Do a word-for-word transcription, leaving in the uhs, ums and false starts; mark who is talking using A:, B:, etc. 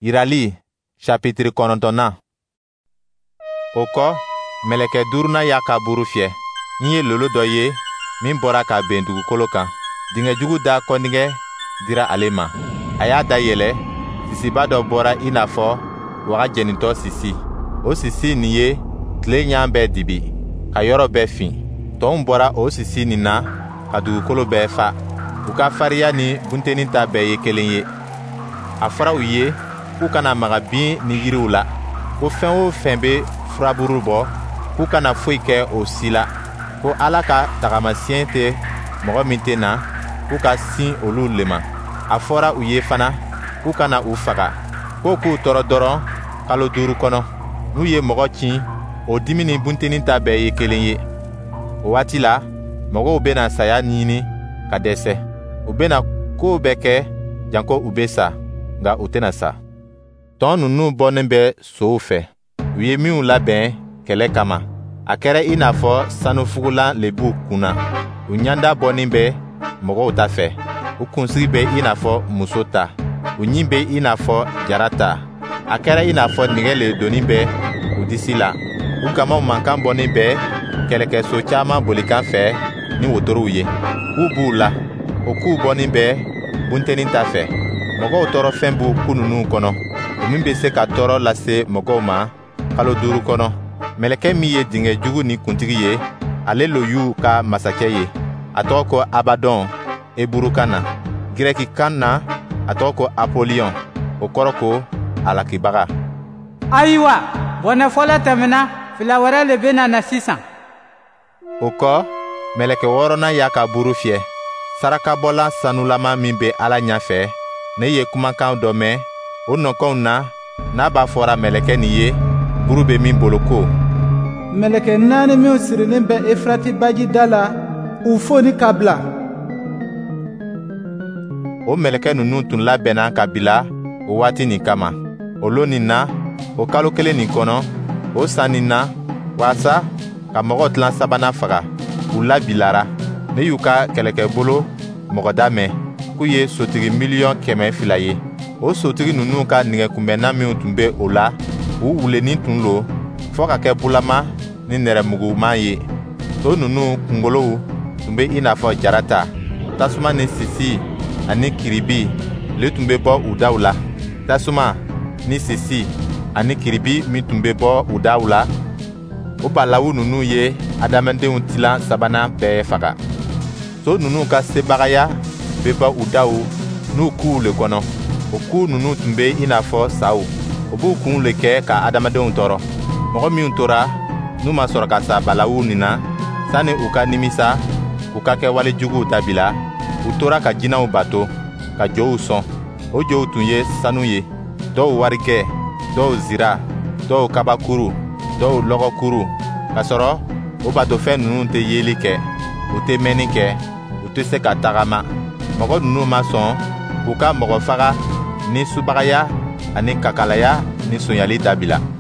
A: Yirali chapitre kɔnɔntɔnnan. O kɔ mɛlɛkɛ duurunan y'a ka buru fiyɛ. N ye lolo dɔ ye min bɔra ka ben dugukolo kan. Dingɛ jugu da kɔndigɛ dira ale ma. A y'a da yɛlɛ, sisiba dɔ bɔra i n'a fɔ waga jɛnintɔ sisi. O sisi nin ye tile ɲan bɛɛ dibi, ka yɔrɔ bɛɛ fin. Tɔnw bɔra o sisi nin na ka dugukolo bɛɛ fa. U ka fariya ni buntenin ta bɛɛ ye kelen ye. A fɔra u ye k'u kana maga bin ni yiriw la, ko fɛn o fɛn bɛ furaburu bɔ k'u kana foyi kɛ o si la, ko Ala ka tagamasiyɛn tɛ mɔgɔ min tɛ na k'u ka sin olu le ma. A fɔra u ye fana k'u kana u faga, ko k'u tɔɔrɔ dɔrɔn kalo duuru kɔnɔ. N'u ye mɔgɔ cin, o dimi ni buntenin ta bɛɛ ye kelen ye. O waati la mɔgɔw bɛna saya ɲini ka dɛsɛ. U bɛna kow bɛɛ kɛ janko u bɛ sa, nka u tɛna sa. Tɔn ninnu bɔnen bɛ sow fɛ. U ye minw labɛn kɛlɛ kama. A kɛra i n'a fɔ sanufugulan le b'u kunna. U ɲanda bɔnen bɛ mɔgɔw ta fɛ. U kunsigi bɛ i n'a fɔ muso ta. U ɲin bɛ i n'a fɔ jara ta. A kɛra i n'a fɔ nɛgɛ le donnen bɛ u disi la. U gamaw mankan bɔnen bɛ kɛlɛkɛso caman bolikan fɛ ni wotorow ye. K'u b'u la. O k'u bɔnen bɛ buntenin ta fɛ. Mɔgɔw tɔɔrɔ fɛn b'u ku ninnu kɔnɔ, o min bɛ se ka tɔɔrɔ lase mɔgɔw ma kalo duuru kɔnɔ. Mɛlɛkɛ min ye dingɛ jugu ni kuntigi ye, ale lo y'u ka masakɛ ye. A tɔgɔ ko Abadɔn Eburukan na. Girɛkikan na a tɔgɔ ko Apoliyɔn, o kɔrɔ ko alakibaga.
B: Ayiwa, bɔnɛ fɔlɔ tɛmɛna, fila wɛrɛ le bɛ na sisan.
A: O kɔ mɛlɛkɛ wɔɔrɔnan y'a ka buru fiyɛ. Sarakabɔla sanulama min bɛ Ala ɲɛfɛ, ne ye kumakan dɔ mɛn o nɔkɔnw na n'a b'a fɔra mɛlɛkɛ nin ye buru bɛ min bolo ko:
C: mɛlɛkɛ naani minw sirilen bɛ Efirati baji da la, u foni ka bila.
A: O mɛlɛkɛ ninnu tun labɛnna ka bila o waati nin kama. O lon nin na, o kalo kelen nin kɔnɔ, o san nin na, waasa ka mɔgɔ tilan sabanan faga, u labilara. Ne y'u ka kɛlɛkɛbolo mɔgɔda mɛn k'u ye sotigi miliyɔn kɛmɛ fila ye. O sotigi ninnu ka nɛgɛkunbɛnna minw tun bɛ o la, u wulenin tun lo fɔɔ ka kɛ bulama ni nɛrɛmuguman ye. So ninnu kunkolow tun bɛ i n'a fɔ jara ta. Tasuma ni sisi ani kiribi le tun bɛ bɔ u daw la. Tasuma ni sisi ani kiribi min tun bɛ bɔ u daw la, o balawu ninnu ye adamadenw tilan sabanan bɛɛ faga. So ninnu ka sebagaya bɛ bɔ u daw n'u kuw le kɔnɔ. O ku ninnu tun bɛ i n'a fɔ saw. O b'u kun le kɛ ka adamadenw tɔɔrɔ. Mɔgɔ minw tora n'u ma sɔrɔ ka sa balawu nin na, sanni u ka nimisa k'u ka kɛ walejuguw dabila, u tora ka jinɛw bato, ka jow sɔn. O jow tun ye sanu ye, dɔw warigɛ, dɔw zira, dɔw kabakuru, dɔw lɔgɔkuru. Ka sɔrɔ o batofɛn ninnu tɛ yeli kɛ, u tɛ mɛnni kɛ, u tɛ se ka tagama. Mɔgɔ ninnu ma sɔn k'u ka mɔgɔ faga ni subagaya ani kakalaya ni sonyali dabila.